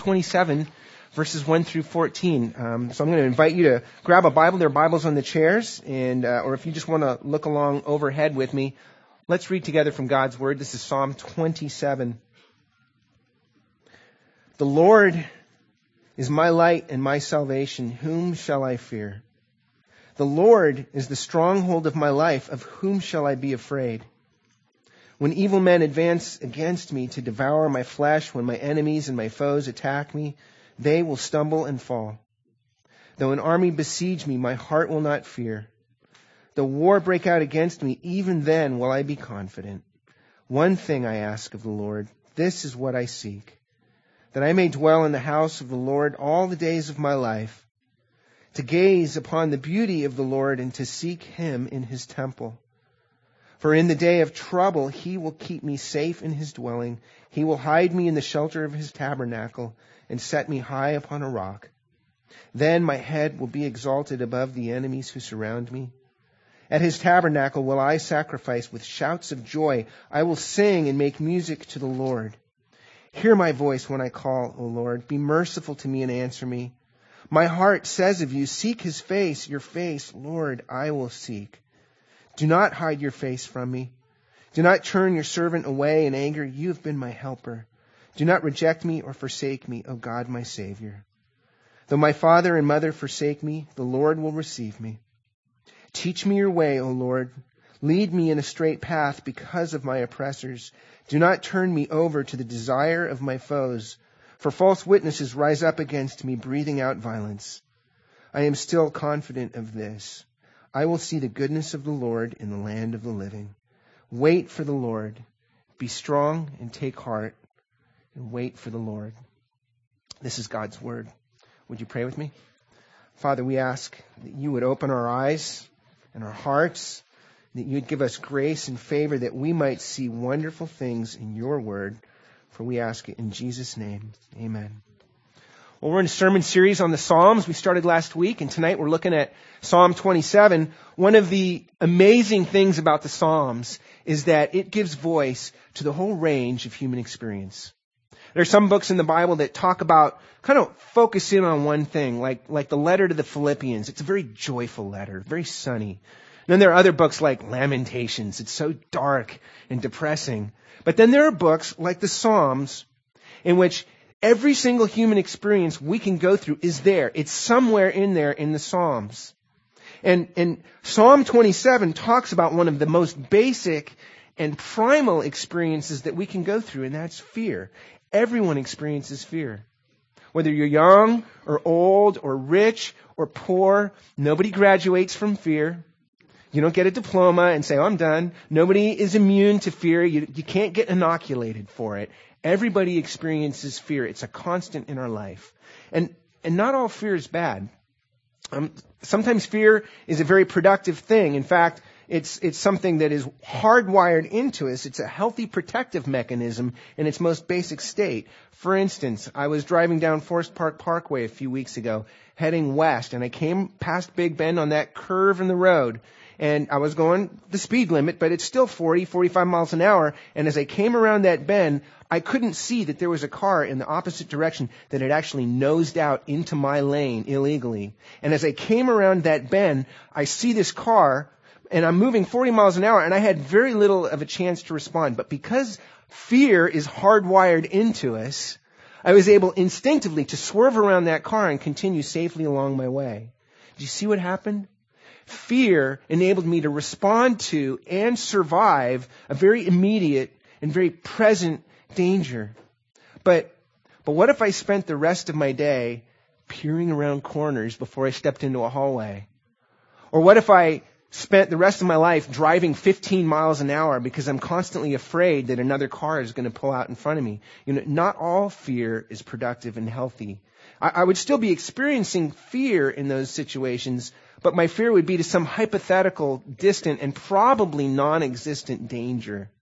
27, verses 1 through 14. So I'm going to invite you to grab a Bible. There are Bibles on the chairs, and or if you just want to look along overhead with me, let's read together from God's Word. This is Psalm 27. The Lord is my light and my salvation. Whom shall I fear? The Lord is the stronghold of my life. Of whom shall I be afraid? When evil men advance against me to devour my flesh, when my enemies and my foes attack me, they will stumble and fall. Though an army besiege me, my heart will not fear. Though war break out against me, even then will I be confident. One thing I ask of the Lord, this is what I seek, that I may dwell in the house of the Lord all the days of my life, to gaze upon the beauty of the Lord and to seek Him in His temple. For in the day of trouble He will keep me safe in His dwelling. He will hide me in the shelter of His tabernacle and set me high upon a rock. Then my head will be exalted above the enemies who surround me. At His tabernacle will I sacrifice with shouts of joy. I will sing and make music to the Lord. Hear my voice when I call, O Lord. Be merciful to me and answer me. My heart says of you, seek His face, your face, Lord, I will seek. Do not hide your face from me. Do not turn your servant away in anger. You have been my helper. Do not reject me or forsake me, O God, my Savior. Though my father and mother forsake me, the Lord will receive me. Teach me your way, O Lord. Lead me in a straight path because of my oppressors. Do not turn me over to the desire of my foes, for false witnesses rise up against me, breathing out violence. I am still confident of this. I will see the goodness of the Lord in the land of the living. Wait for the Lord. Be strong and take heart, and wait for the Lord. This is God's Word. Would you pray with me? Father, we ask that you would open our eyes and our hearts, that you would give us grace and favor, that we might see wonderful things in your Word. For we ask it in Jesus' name. Amen. Well, we're in a sermon series on the Psalms. We started last week, and tonight we're looking at Psalm 27. One of the amazing things about the Psalms is that it gives voice to the whole range of human experience. There are some books in the Bible that talk about, kind of focus in on one thing, like the letter to the Philippians. It's a very joyful letter, very sunny. And then there are other books like Lamentations. It's so dark and depressing. But then there are books like the Psalms in which every single human experience we can go through is there. It's somewhere in there in the Psalms. And Psalm 27 talks about one of the most basic and primal experiences that we can go through, and that's fear. Everyone experiences fear. Whether you're young or old or rich or poor, nobody graduates from fear. You don't get a diploma and say, oh, I'm done. Nobody is immune to fear. You can't get inoculated for it. Everybody experiences fear. It's a constant in our life. And not all fear is bad. Sometimes fear is a very productive thing. In fact, it's something that is hardwired into us. It's a healthy protective mechanism in its most basic state. For instance, I was driving down Forest Park Parkway a few weeks ago, heading west, and I came past Big Bend on that curve in the road. And I was going the speed limit, but it's still 40, 45 miles an hour. And as I came around that bend, I couldn't see that there was a car in the opposite direction that had actually nosed out into my lane illegally. And as I came around that bend, I see this car, and I'm moving 40 miles an hour, and I had very little of a chance to respond. But because fear is hardwired into us, I was able instinctively to swerve around that car and continue safely along my way. Do you see what happened? Fear enabled me to respond to and survive a very immediate and very present danger. But what if I spent the rest of my day peering around corners before I stepped into a hallway? Or what if I spent the rest of my life driving 15 miles an hour because I'm constantly afraid that another car is going to pull out in front of me? You know, not all fear is productive and healthy. I would still be experiencing fear in those situations, but my fear would be to some hypothetical, distant, and probably non-existent danger.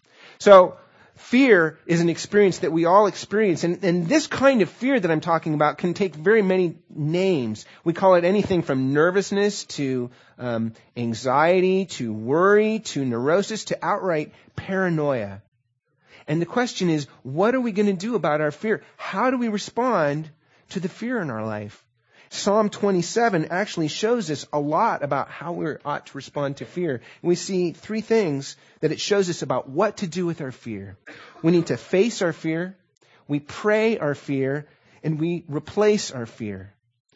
So, fear is an experience that we all experience, and this kind of fear that I'm talking about can take very many names. We call it anything from nervousness to anxiety to worry to neurosis to outright paranoia. And the question is, what are we going to do about our fear? How do we respond to the fear in our life? Psalm 27 actually shows us a lot about how we ought to respond to fear. We see three things that it shows us about what to do with our fear. We need to face our fear, we pray our fear, and we replace our fear.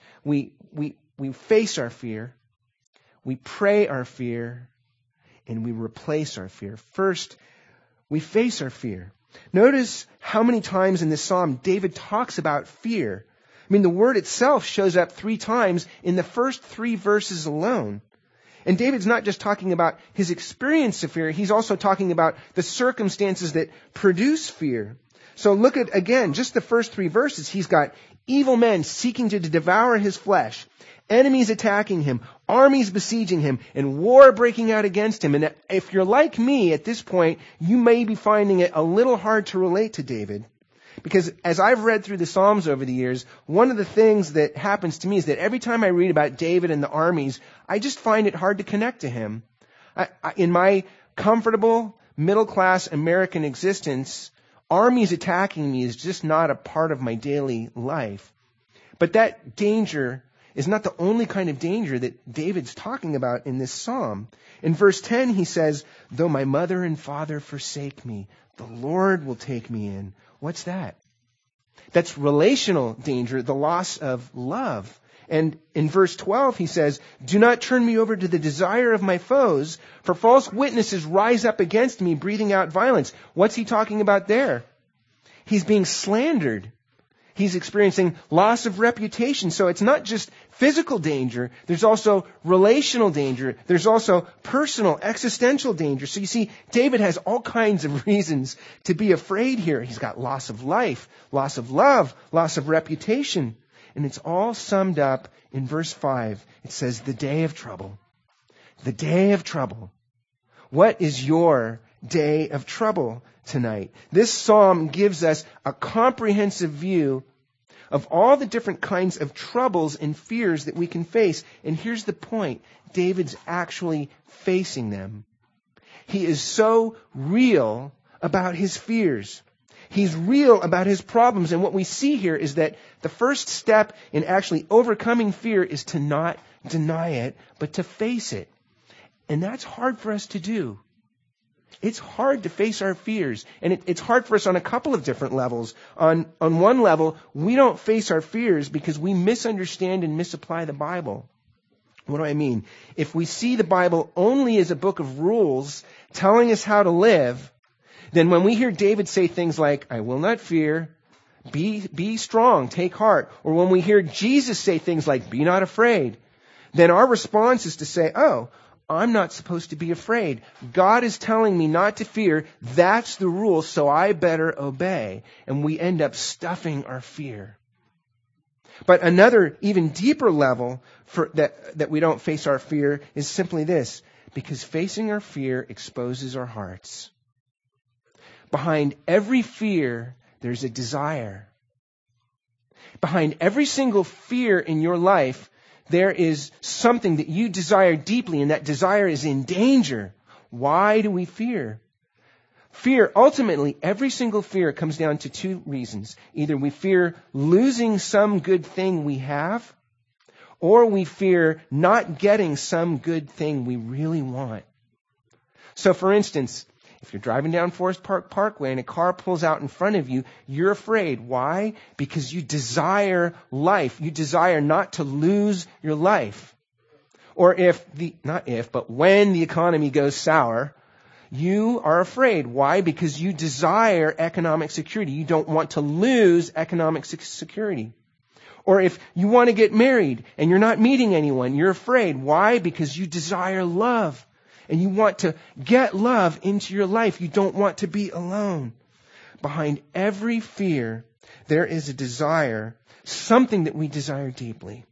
We face our fear, we pray our fear, and we replace our fear. First, we face our fear. Notice how many times in this psalm David talks about fear. I mean, the word itself shows up 3 times in the first 3 verses alone. And David's not just talking about his experience of fear, he's also talking about the circumstances that produce fear. So look at, again, just the first 3 verses. He's got evil men seeking to devour his flesh, enemies attacking him, armies besieging him, and war breaking out against him. And if you're like me at this point, you may be finding it a little hard to relate to David. Because as I've read through the Psalms over the years, one of the things that happens to me is that every time I read about David and the armies, I just find it hard to connect to him. In my comfortable, middle-class American existence, armies attacking me is just not a part of my daily life. But that danger is not the only kind of danger that David's talking about in this psalm. In verse 10, he says, "Though my mother and father forsake me, the Lord will take me in." What's that? That's relational danger, the loss of love. And in verse 12, he says, "Do not turn me over to the desire of my foes, for false witnesses rise up against me, breathing out violence." What's he talking about there? He's being slandered. He's experiencing loss of reputation. So it's not just physical danger. There's also relational danger. There's also personal, existential danger. So you see, David has all kinds of reasons to be afraid here. He's got loss of life, loss of love, loss of reputation. And it's all summed up in verse 5. It says, the day of trouble. The day of trouble. What is your day of trouble tonight? This psalm gives us a comprehensive view of all the different kinds of troubles and fears that we can face. And here's the point. David's actually facing them. He is so real about his fears. He's real about his problems. And what we see here is that the first step in actually overcoming fear is to not deny it, but to face it. And that's hard for us to do. It's hard to face our fears. And it's hard for us on a couple of different levels. On one level, we don't face our fears because we misunderstand and misapply the Bible. What do I mean? If we see the Bible only as a book of rules telling us how to live, then when we hear David say things like, "I will not fear," be strong, take heart, or when we hear Jesus say things like, "Be not afraid," then our response is to say, "Oh, I'm not supposed to be afraid. God is telling me not to fear. That's the rule, so I better obey." And we end up stuffing our fear. But another, even deeper level that we don't face our fear is simply this. Because facing our fear exposes our hearts. Behind every fear, there's a desire. Behind every single fear in your life, there is something that you desire deeply, and that desire is in danger. Why do we fear? Fear, ultimately, every single fear comes down to 2 reasons. Either we fear losing some good thing we have, or we fear not getting some good thing we really want. So, for instance, if you're driving down Forest Park Parkway and a car pulls out in front of you, you're afraid. Why? Because you desire life. You desire not to lose your life. Or when the economy goes sour, you are afraid. Why? Because you desire economic security. You don't want to lose economic security. Or if you want to get married and you're not meeting anyone, you're afraid. Why? Because you desire love. And you want to get love into your life. You don't want to be alone. Behind every fear, there is a desire, something that we desire deeply.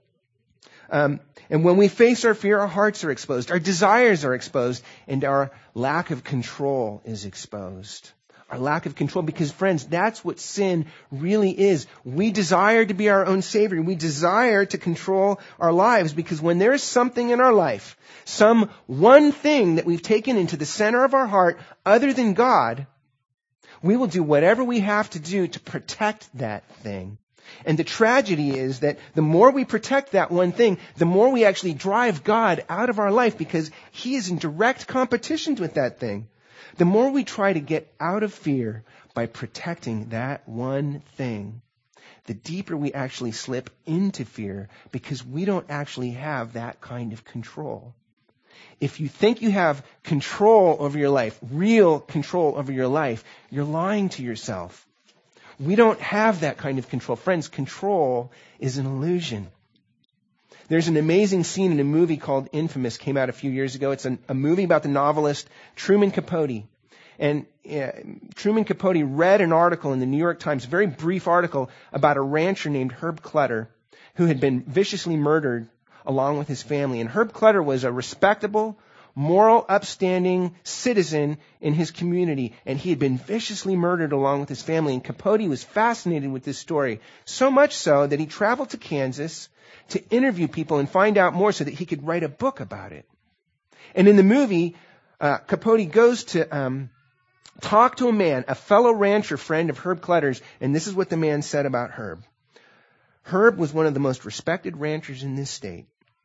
And when we face our fear, our hearts are exposed, our desires are exposed, and our lack of control is exposed. Our lack of control, because friends, that's what sin really is. We desire to be our own savior. We desire to control our lives, because when there is something in our life, some one thing that we've taken into the center of our heart other than God, We will do whatever we have to do to protect that thing. And the tragedy is that the more we protect that one thing, the more we actually drive God out of our life because He is in direct competition with that thing. The more we try to get out of fear by protecting that one thing, the deeper we actually slip into fear because we don't actually have that kind of control. If you think you have control over your life, real control over your life, you're lying to yourself. We don't have that kind of control. Friends, control is an illusion. There's an amazing scene in a movie called Infamous, came out a few years ago. It's a movie about the novelist Truman Capote. And Truman Capote read an article in the New York Times, a very brief article, about a rancher named Herb Clutter who had been viciously murdered along with his family. And Herb Clutter was a respectable, moral, upstanding citizen in his community, and he had been viciously murdered along with his family. And Capote was fascinated with this story, so much so that he traveled to Kansas to interview people and find out more so that he could write a book about it. And in the movie, Capote goes to talk to a man, a fellow rancher friend of Herb Clutter's, and this is what the man said about Herb. Herb was one of the most respected ranchers in this state.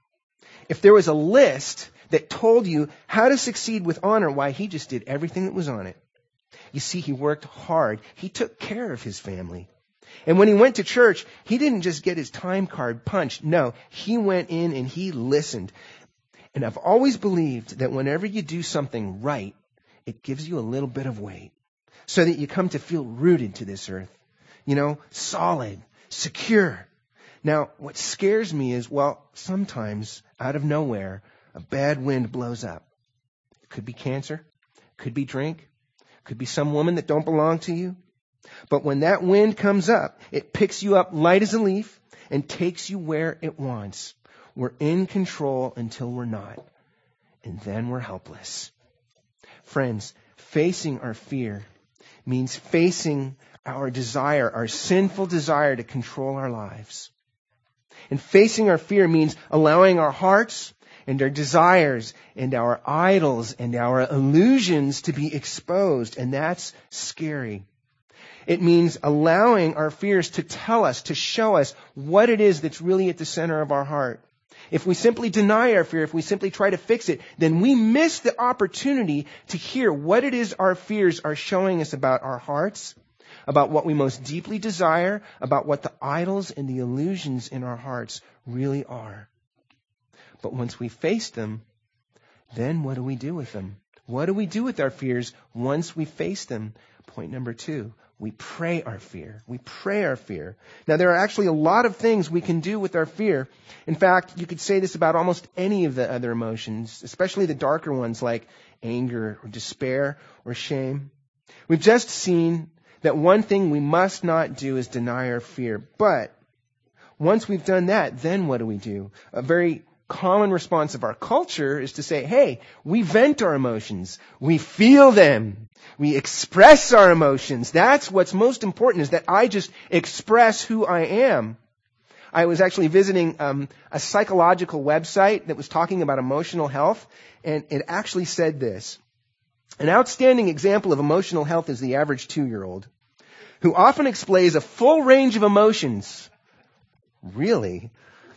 If there was a list that told you how to succeed with honor, why, he just did everything that was on it. You see, he worked hard. He took care of his family. And when he went to church, he didn't just get his time card punched. No, he went in and he listened. And I've always believed that whenever you do something right, it gives you a little bit of weight so that you come to feel rooted to this earth. Solid, secure. Now, what scares me is, sometimes out of nowhere, a bad wind blows up. It could be cancer, could be drink, could be some woman that don't belong to you. But when that wind comes up, it picks you up light as a leaf and takes you where it wants. We're in control until we're not. And then we're helpless. Friends, facing our fear means facing our desire, our sinful desire to control our lives. And facing our fear means allowing our hearts and our desires and our idols and our illusions to be exposed. And that's scary. It means allowing our fears to tell us, to show us what it is that's really at the center of our heart. If we simply deny our fear, if we simply try to fix it, then we miss the opportunity to hear what it is our fears are showing us about our hearts, about what we most deeply desire, about what the idols and the illusions in our hearts really are. But once we face them, then what do we do with them? What do we do with our fears once we face them? Point number 2. We pray our fear. We pray our fear. Now, there are actually a lot of things we can do with our fear. In fact, you could say this about almost any of the other emotions, especially the darker ones like anger or despair or shame. We've just seen that one thing we must not do is deny our fear. But once we've done that, then what do? A very common response of our culture is to say, hey, we vent our emotions. We feel them. We express our emotions. That's what's most important, is that I just express who I am. I was actually visiting a psychological website that was talking about emotional health, and it actually said this. An outstanding example of emotional health is the average 2-year-old, who often displays a full range of emotions. Really?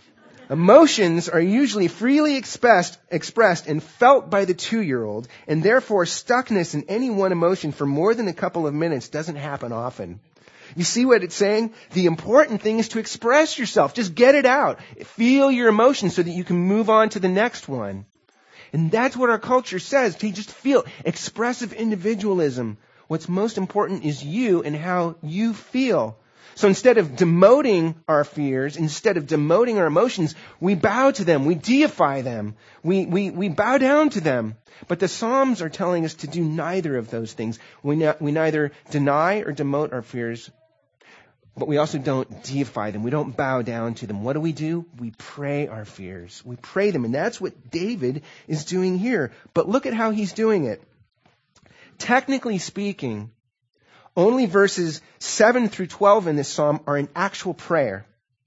Emotions are usually freely expressed and felt by the 2-year-old, and therefore stuckness in any one emotion for more than a couple of minutes doesn't happen often. You see what it's saying? The important thing is to express yourself. Just get it out. Feel your emotions so that you can move on to the next one. And that's what our culture says, to just feel. Expressive individualism. What's most important is you and how you feel. So instead of demoting our fears, instead of demoting our emotions, we bow to them. We deify them. We bow down to them. But the Psalms are telling us to do neither of those things. We neither deny or demote our fears, but we also don't deify them. We don't bow down to them. What do? We pray our fears. We pray them. And that's what David is doing here. But look at how he's doing it. Technically speaking, only verses 7 through 12 in this psalm are an actual prayer.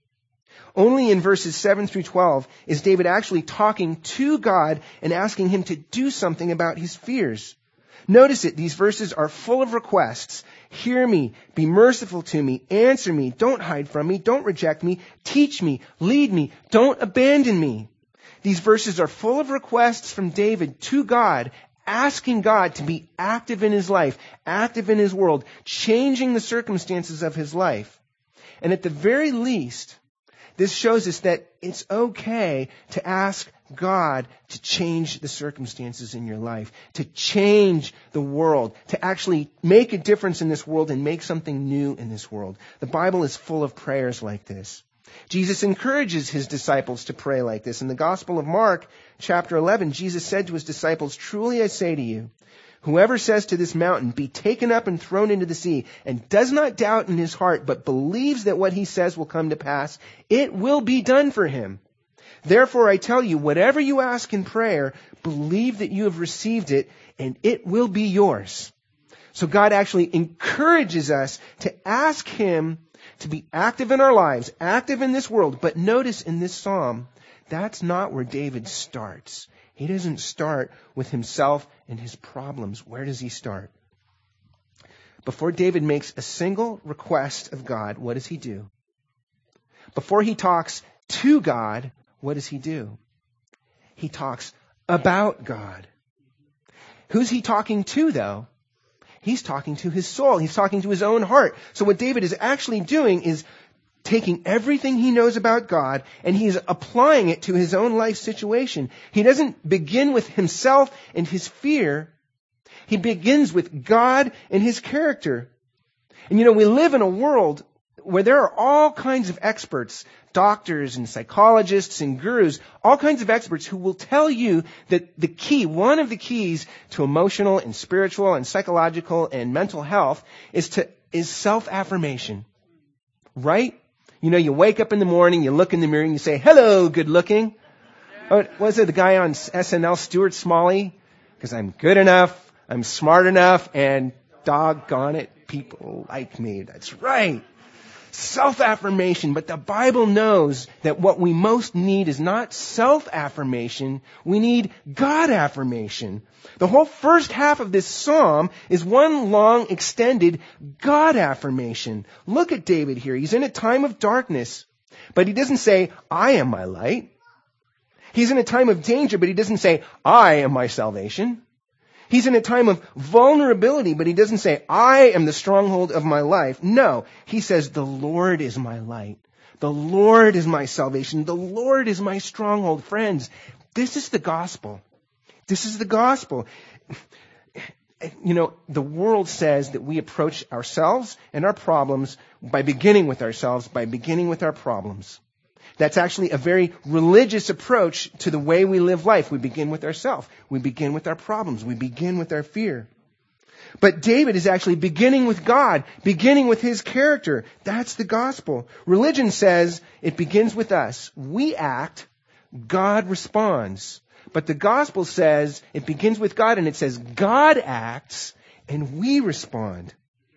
Only in verses 7 through 12 is David actually talking to God and asking him to do something about his fears. Notice it. These verses are full of requests. Hear me. Be merciful to me. Answer me. Don't hide from me. Don't reject me. Teach me. Lead me. Don't abandon me. These verses are full of requests from David to God, asking God to be active in his life, active in his world, changing the circumstances of his life. And at the very least, this shows us that it's okay to ask God to change the circumstances in your life, to change the world, to actually make a difference in this world and make something new in this world. The Bible is full of prayers like this. Jesus encourages his disciples to pray like this. In the Gospel of Mark, chapter 11, Jesus said to his disciples, "Truly I say to you, whoever says to this mountain, 'Be taken up and thrown into the sea,' and does not doubt in his heart, but believes that what he says will come to pass, it will be done for him. Therefore I tell you, whatever you ask in prayer, believe that you have received it, and it will be yours." So God actually encourages us to ask him to be active in our lives, active in this world. But notice in this psalm, that's not where David starts. He doesn't start with himself and his problems. Where does he start? Before David makes a single request of God, what does he do? Before he talks to God, what does he do? He talks about God. Who's he talking to, though? He's talking to his soul. He's talking to his own heart. So what David is actually doing is taking everything he knows about God and he's applying it to his own life situation. He doesn't begin with himself and his fear. He begins with God and his character. And we live in a world where there are all kinds of experts, doctors and psychologists and gurus, all kinds of experts who will tell you that one of the keys to emotional and spiritual and psychological and mental health is self-affirmation. Right? You wake up in the morning, you look in the mirror and you say, "Hello, good looking." Was it the guy on SNL, Stuart Smalley? Because I'm good enough, I'm smart enough, and doggone it, people like me. That's right. Self-affirmation. But the Bible knows that what we most need is not self-affirmation. We need God-affirmation. The whole first half of this psalm is one long, extended God-affirmation. Look at David here. He's in a time of darkness, but he doesn't say, "I am my light." He's in a time of danger, but he doesn't say, "I am my salvation." He's in a time of vulnerability, but he doesn't say, "I am the stronghold of my life." No, he says, "The Lord is my light. The Lord is my salvation. The Lord is my stronghold." Friends, this is the gospel. This is the gospel. The world says that we approach ourselves and our problems by beginning with ourselves, by beginning with our problems. That's actually a very religious approach to the way we live life. We begin with ourselves. We begin with our problems. We begin with our fear. But David is actually beginning with God, beginning with his character. That's the gospel. Religion says it begins with us. We act, God responds. But the gospel says it begins with God, and it says God acts and we respond.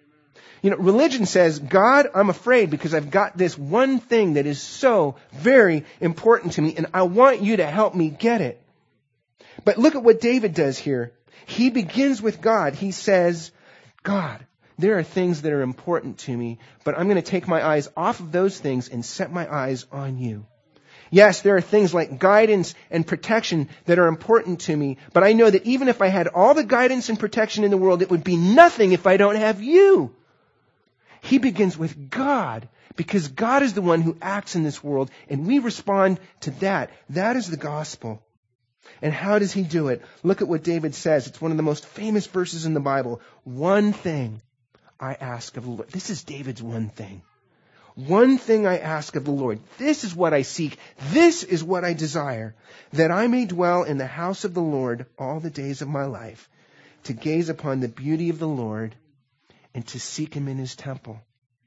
Religion says, "God, I'm afraid because I've got this one thing that is so very important to me, and I want you to help me get it." But look at what David does here. He begins with God. He says, "God, there are things that are important to me, but I'm going to take my eyes off of those things and set my eyes on you. Yes, there are things like guidance and protection that are important to me, but I know that even if I had all the guidance and protection in the world, it would be nothing if I don't have you." He begins with God because God is the one who acts in this world, and we respond to that. That is the gospel. And how does he do it? Look at what David says. It's one of the most famous verses in the Bible. "One thing I ask of the Lord." This is David's one thing. "One thing I ask of the Lord. This is what I seek. This is what I desire, that I may dwell in the house of the Lord all the days of my life, to gaze upon the beauty of the Lord and to seek him in his temple."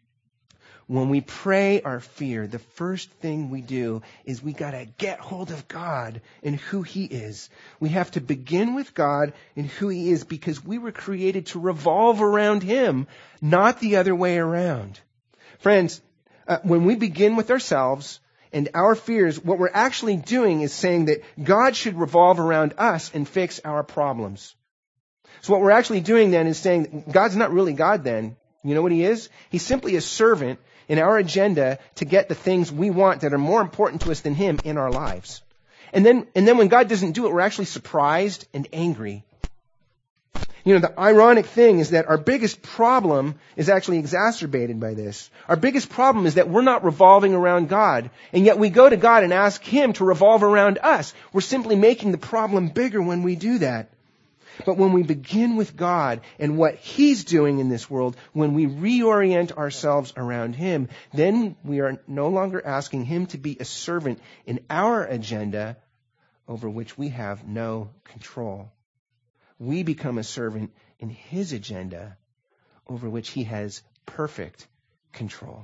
When we pray our fear, the first thing we do is we got to get hold of God and who he is. We have to begin with God and who he is because we were created to revolve around him, not the other way around. Friends, when we begin with ourselves and our fears, what we're actually doing is saying that God should revolve around us and fix our problems. So what we're actually doing then is saying God's not really God then. You know what he is? He's simply a servant in our agenda to get the things we want that are more important to us than him in our lives. And then when God doesn't do it, we're actually surprised and angry. You know, the ironic thing is that our biggest problem is actually exacerbated by this. Our biggest problem is that we're not revolving around God, and yet we go to God and ask him to revolve around us. We're simply making the problem bigger when we do that. But when we begin with God and what he's doing in this world, when we reorient ourselves around him, then we are no longer asking him to be a servant in our agenda over which we have no control. We become a servant in his agenda over which he has perfect control.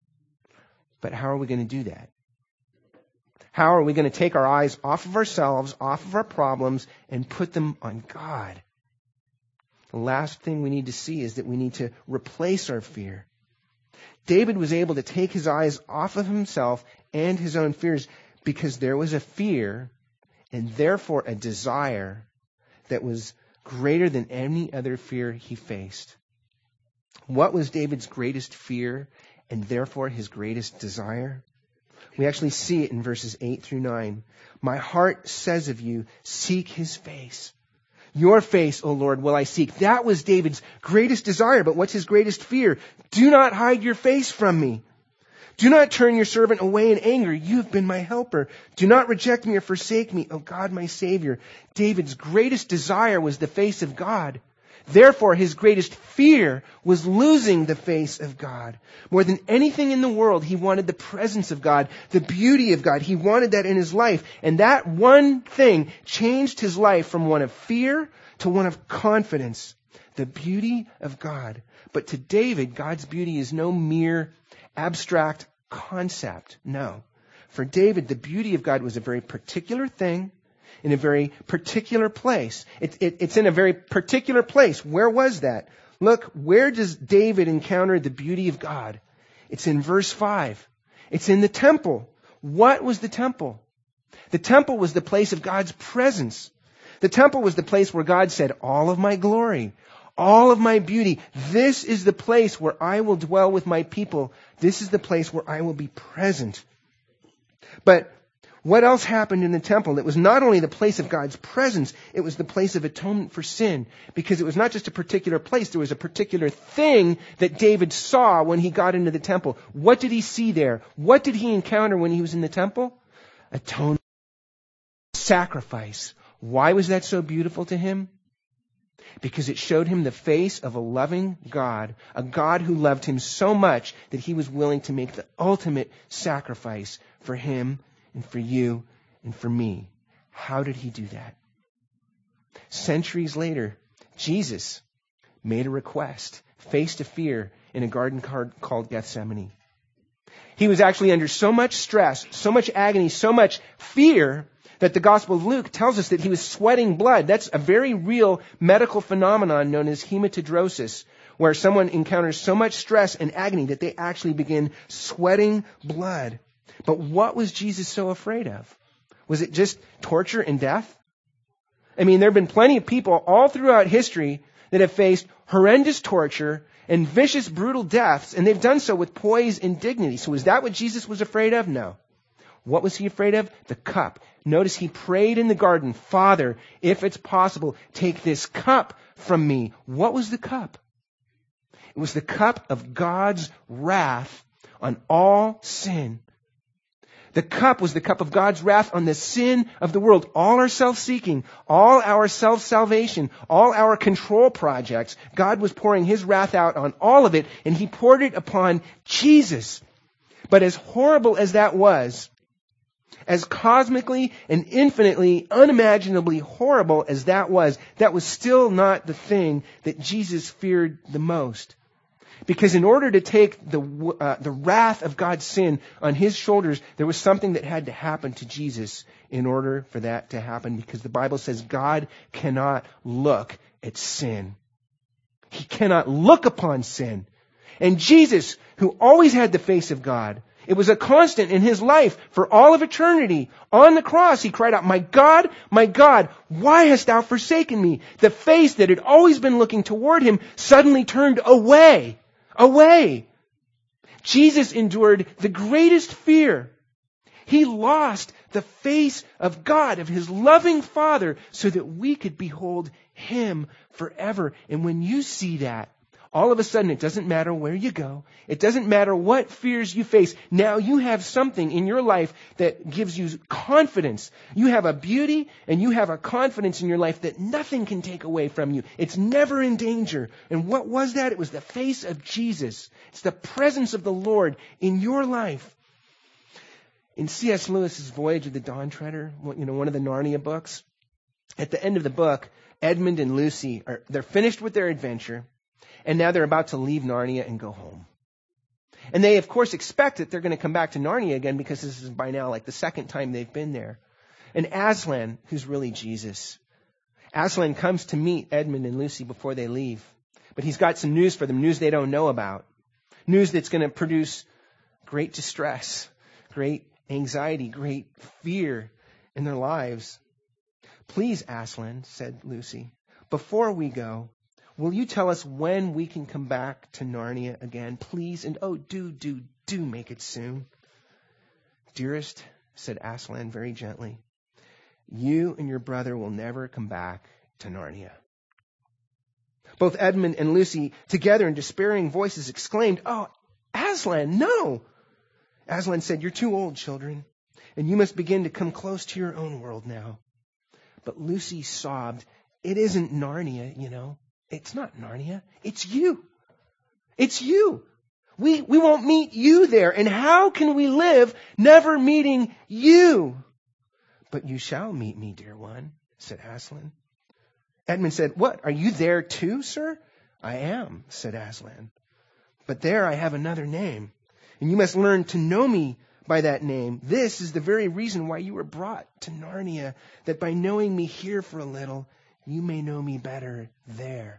But how are we going to do that? How are we going to take our eyes off of ourselves, off of our problems, and put them on God? The last thing we need to see is that we need to replace our fear. David was able to take his eyes off of himself and his own fears because there was a fear and therefore a desire that was greater than any other fear he faced. What was David's greatest fear and therefore his greatest desire? We actually see it in verses 8 through 9. My heart says of you, seek his face. Your face, O Lord, will I seek. That was David's greatest desire. But what's his greatest fear? Do not hide your face from me. Do not turn your servant away in anger. You have been my helper. Do not reject me or forsake me, O God, my Savior. David's greatest desire was the face of God. Therefore, his greatest fear was losing the face of God. More than anything in the world, he wanted the presence of God, the beauty of God. He wanted that in his life. And that one thing changed his life from one of fear to one of confidence. The beauty of God. But to David, God's beauty is no mere abstract concept. No. For David, the beauty of God was a very particular thing in a very particular place. It's in a very particular place. Where was that? Look, where does David encounter the beauty of God? It's in verse 5. It's in the temple. What was the temple? The temple was the place of God's presence. The temple was the place where God said, all of my glory, all of my beauty, this is the place where I will dwell with my people. This is the place where I will be present. But what else happened in the temple? It was not only the place of God's presence, it was the place of atonement for sin. Because it was not just a particular place, there was a particular thing that David saw when he got into the temple. What did he see there? What did he encounter when he was in the temple? Atonement, sacrifice. Why was that so beautiful to him? Because it showed him the face of a loving God, a God who loved him so much that he was willing to make the ultimate sacrifice for him and for you and for me. How did he do that? Centuries later, Jesus made a request, faced a fear in a garden called Gethsemane. He was actually under so much stress, so much agony, so much fear that the Gospel of Luke tells us that he was sweating blood. That's a very real medical phenomenon known as hematidrosis, where someone encounters so much stress and agony that they actually begin sweating blood. But what was Jesus so afraid of? Was it just torture and death? I mean, there have been plenty of people all throughout history that have faced horrendous torture and vicious, brutal deaths, and they've done so with poise and dignity. So is that what Jesus was afraid of? No. What was he afraid of? The cup. Notice he prayed in the garden, Father, if it's possible, take this cup from me. What was the cup? It was the cup of God's wrath on all sin. The cup was the cup of God's wrath on the sin of the world. All our self-seeking, all our self-salvation, all our control projects, God was pouring his wrath out on all of it, and he poured it upon Jesus. But as horrible as that was, as cosmically and infinitely, unimaginably horrible as that was still not the thing that Jesus feared the most. Because in order to take the wrath of God's sin on his shoulders, there was something that had to happen to Jesus in order for that to happen. Because the Bible says God cannot look at sin. He cannot look upon sin. And Jesus, who always had the face of God, It was a constant in his life for all of eternity. On the cross, he cried out, my God, why hast thou forsaken me? The face that had always been looking toward him suddenly turned away. Away. Jesus endured the greatest fear. He lost the face of God, of his loving Father, so that we could behold him forever. And when you see that, all of a sudden, it doesn't matter where you go. It doesn't matter what fears you face. Now you have something in your life that gives you confidence. You have a beauty and you have a confidence in your life that nothing can take away from you. It's never in danger. And what was that? It was the face of Jesus. It's the presence of the Lord in your life. In C.S. Lewis's Voyage of the Dawn Treader, one of the Narnia books, at the end of the book, Edmund and Lucy they're finished with their adventure. And now they're about to leave Narnia and go home. And they, of course, expect that they're going to come back to Narnia again because this is by now like the second time they've been there. And Aslan, who's really Jesus, Aslan comes to meet Edmund and Lucy before they leave. But he's got some news for them, news they don't know about. News that's going to produce great distress, great anxiety, great fear in their lives. Please, Aslan, said Lucy, before we go, will you tell us when we can come back to Narnia again, please? And do make it soon. Dearest, said Aslan very gently, you and your brother will never come back to Narnia. Both Edmund and Lucy, together in despairing voices, exclaimed, oh, Aslan, no! Aslan said, you're too old, children, and you must begin to come close to your own world now. But Lucy sobbed, it isn't Narnia, you know. It's not Narnia. It's you. It's you. We won't meet you there. And how can we live never meeting you? But you shall meet me, dear one, said Aslan. Edmund said, what? Are you there too, sir? I am, said Aslan. But there I have another name. And you must learn to know me by that name. This is the very reason why you were brought to Narnia, that by knowing me here for a little, you may know me better there.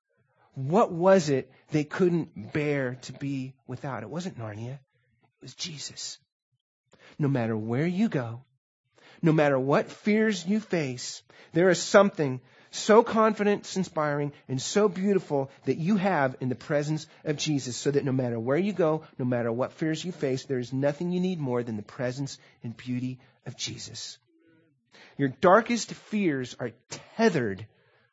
What was it they couldn't bear to be without? It wasn't Narnia. It was Jesus. No matter where you go, no matter what fears you face, there is something so confident, inspiring, and so beautiful that you have in the presence of Jesus, so that no matter where you go, no matter what fears you face, there is nothing you need more than the presence and beauty of Jesus. Your darkest fears are tethered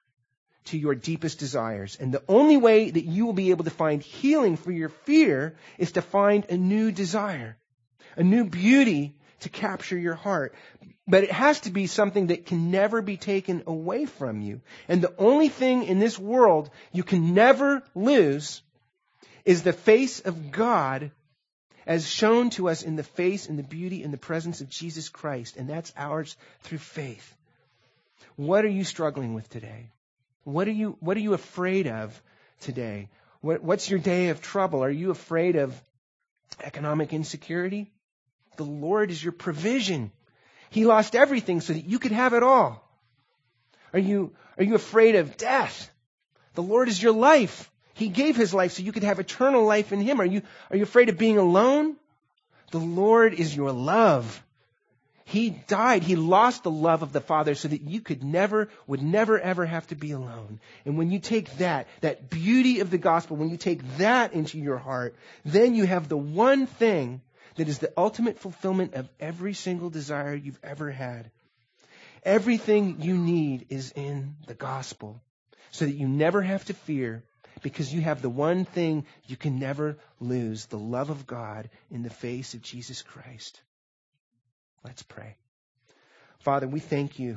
to your deepest desires. And the only way that you will be able to find healing for your fear is to find a new desire, a new beauty to capture your heart. But it has to be something that can never be taken away from you. And the only thing in this world you can never lose is the face of God as shown to us in the face and the beauty and the presence of Jesus Christ. And that's ours through faith. What are you struggling with today? What are you afraid of today? What's your day of trouble? Are you afraid of economic insecurity? The Lord is your provision. He lost everything so that you could have it all. Are you afraid of death? The Lord is your life. He gave his life so you could have eternal life in him. Are you afraid of being alone? The Lord is your love. He died. He lost the love of the Father so that you would never ever have to be alone. And when you take that beauty of the gospel, when you take that into your heart, then you have the one thing that is the ultimate fulfillment of every single desire you've ever had. Everything you need is in the gospel so that you never have to fear, because you have the one thing you can never lose, the love of God in the face of Jesus Christ. Let's pray. Father, we thank you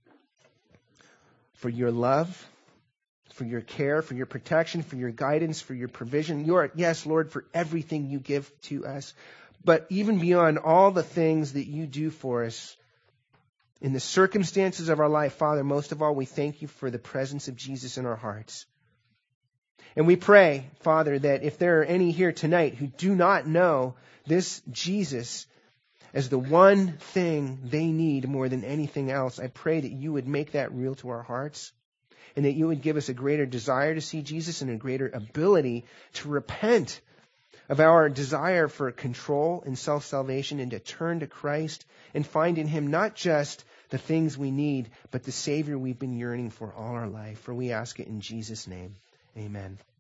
for your love, for your care, for your protection, for your guidance, for your provision. Yes, Lord, for everything you give to us. But even beyond all the things that you do for us in the circumstances of our life, Father, most of all, we thank you for the presence of Jesus in our hearts. And we pray, Father, that if there are any here tonight who do not know this Jesus as the one thing they need more than anything else, I pray that you would make that real to our hearts, and that you would give us a greater desire to see Jesus and a greater ability to repent of our desire for control and self-salvation, and to turn to Christ and find in Him not just the things we need, but the Savior we've been yearning for all our life. For we ask it in Jesus' name. Amen.